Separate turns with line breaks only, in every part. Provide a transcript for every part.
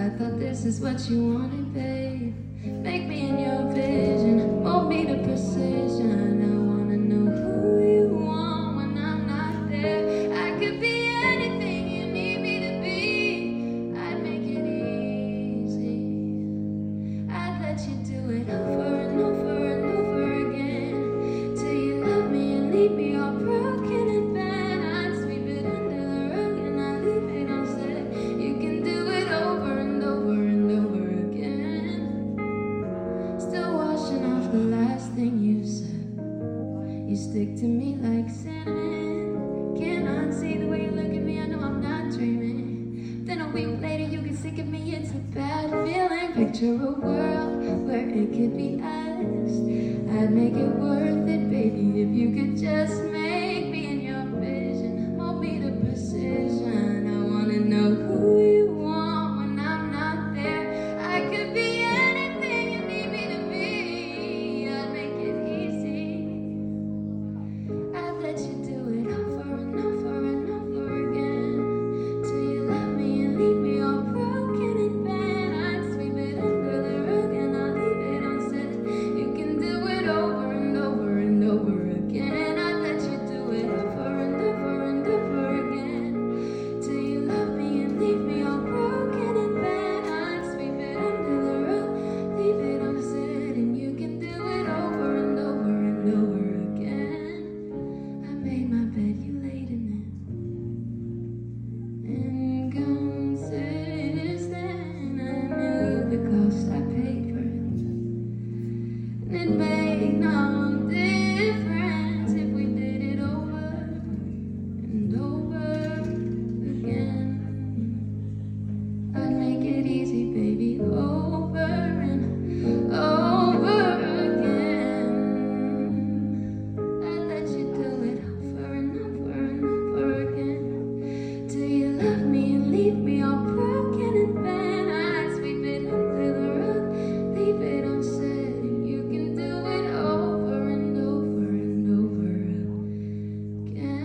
I thought this is what you wanted, babe. Make me in your vision, mold me to precision. I wanna know who you want when I'm not there. I could be anything you need me to be. I'd make it easy. I'd let you do it over and over and over again, till you love me and leave me all broken and bad. I'd sweep it under the rug and I'd leave it unsaid. You can do it over and over and over again. Still washing off the last thing you said. You stick to me like cinnamon. Can't unsee the way you look at me. I know I'm not dreaming. Then a week later you get sick of me. It's a bad feeling. Picture a world where it could be us. I'd make it worth it, baby, if you could just make me in your vision, mold me to precision. I wanna know who you want when I'm not there. I could be anything you need me to be. I'd make it easy. I'd let you do it over and over and over again, till you love me and leave me all broken and bad. I'd sweep it under the rug and I'll leave it unsaid. You can do it over and over and over again. I'd let you do it over and over and over again, till you love me and leave me all broken and bad. I'd sweep it under the rug, leave it unsaid, and you can do it over and over and over again. I made my bed, you laid in it, and considered then I knew the cost I paid for it. And it made no difference if we did it over and over again. I'd make it easy, baby, over and over again. I'd let you do it over and over and over again, till you love me and leave me all broken and bad. I'd sweep it under the rug, leave it unsaid, and you can do it over and over and over again.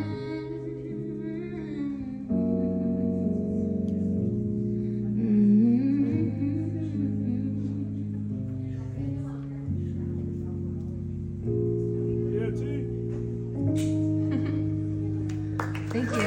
Yeah, T.
Thank you.